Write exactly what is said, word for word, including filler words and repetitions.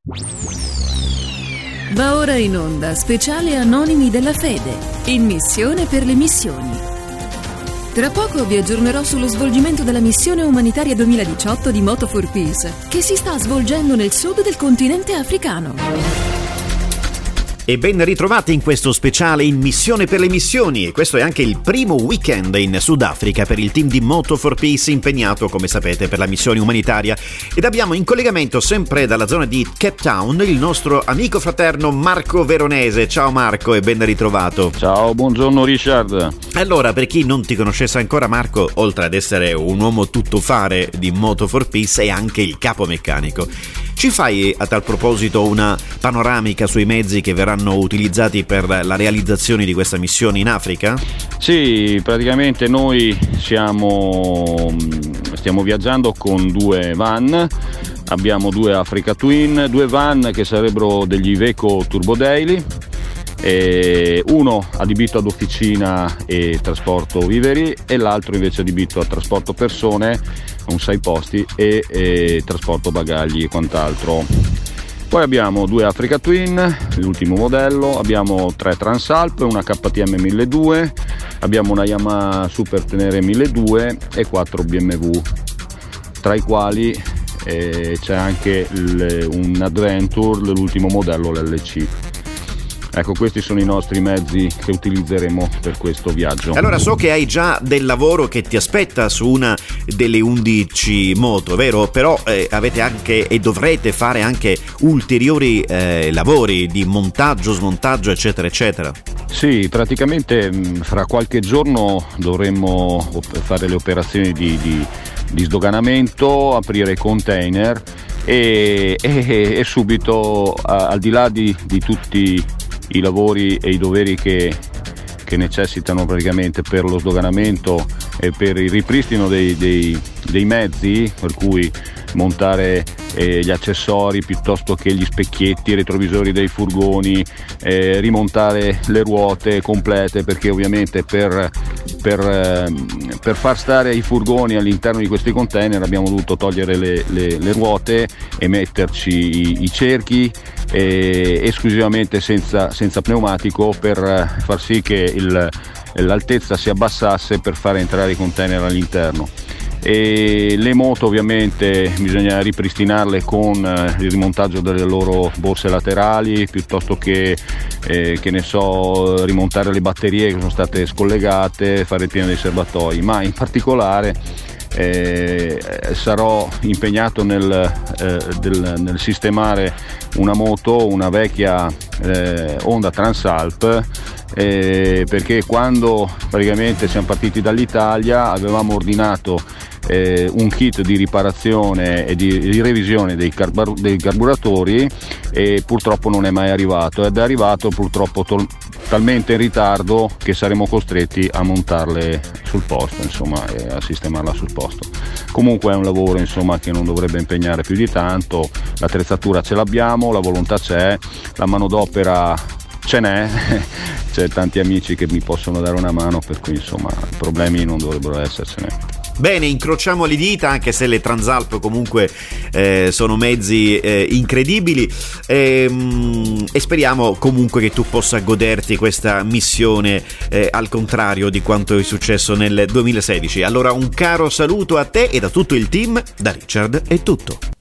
Va ora in onda speciale Anonimi della Fede, in missione per le missioni. Tra poco vi aggiornerò sullo svolgimento della missione umanitaria duemiladiciotto di Moto for Peace, che si sta svolgendo nel sud del continente africano. E ben ritrovati in questo speciale in missione per le missioni, e questo è anche il primo weekend in Sudafrica per il team di Moto for Peace impegnato, come sapete, per la missione umanitaria, ed abbiamo in collegamento sempre dalla zona di Cape Town il nostro amico fraterno Marco Veronese. Ciao Marco e ben ritrovato. Ciao, buongiorno Richard. Allora, per chi non ti conoscesse ancora, Marco, oltre ad essere un uomo tuttofare di Moto for Peace, è anche il capo meccanico. Ci fai a tal proposito una panoramica sui mezzi che verranno utilizzati per la realizzazione di questa missione in Africa? Sì, praticamente noi siamo, stiamo viaggiando con due van, abbiamo due Africa Twin, due van che sarebbero degli Iveco Turbo Daily, e uno adibito ad officina e trasporto viveri e l'altro invece adibito a trasporto persone, un sei posti e, e trasporto bagagli e quant'altro. Poi abbiamo due Africa Twin, l'ultimo modello, abbiamo tre Transalp, una K T M milleduecento, abbiamo una Yamaha Super Tenere milleduecento e quattro B M W, tra i quali eh, c'è anche il, un Adventure, l'ultimo modello, l'L C. Ecco, questi sono i nostri mezzi che utilizzeremo per questo viaggio. Allora, so che hai già del lavoro che ti aspetta su una delle undici moto, vero? Però eh, avete anche e dovrete fare anche ulteriori eh, lavori di montaggio, smontaggio, eccetera, eccetera. Sì, praticamente fra qualche giorno dovremmo fare le operazioni di, di, di sdoganamento, aprire i container e, e, e subito, al di là di, di tutti i lavori e i doveri che, che necessitano praticamente per lo sdoganamento e per il ripristino dei, dei, dei mezzi, per cui montare eh, gli accessori piuttosto che gli specchietti, i retrovisori dei furgoni, eh, rimontare le ruote complete, perché ovviamente per, per, eh, per far stare i furgoni all'interno di questi container abbiamo dovuto togliere le, le, le ruote e metterci i, i cerchi eh, esclusivamente senza, senza pneumatico, per far sì che il, l'altezza si abbassasse per far entrare i container all'interno. E le moto ovviamente bisogna ripristinarle con il rimontaggio delle loro borse laterali, piuttosto che eh, che ne so, rimontare le batterie che sono state scollegate, fare il pieno dei serbatoi, ma in particolare eh, sarò impegnato nel, eh, del, nel sistemare una moto, una vecchia eh, Honda Transalp, eh, perché quando praticamente siamo partiti dall'Italia avevamo ordinato Eh, un kit di riparazione e di, di revisione dei, carbar- dei carburatori, e purtroppo non è mai arrivato, ed è arrivato purtroppo to- talmente in ritardo che saremo costretti a montarle sul posto, insomma, e a sistemarla sul posto. Comunque è un lavoro, insomma, che non dovrebbe impegnare più di tanto, l'attrezzatura ce l'abbiamo, la volontà c'è, la manodopera ce n'è, c'è tanti amici che mi possono dare una mano, per cui insomma problemi non dovrebbero essercene. Bene, incrociamo le dita, anche se le Transalp comunque eh, sono mezzi eh, incredibili, e, mm, e speriamo comunque che tu possa goderti questa missione eh, al contrario di quanto è successo nel duemilasedici. Allora un caro saluto a te e da tutto il team, da Richard è tutto.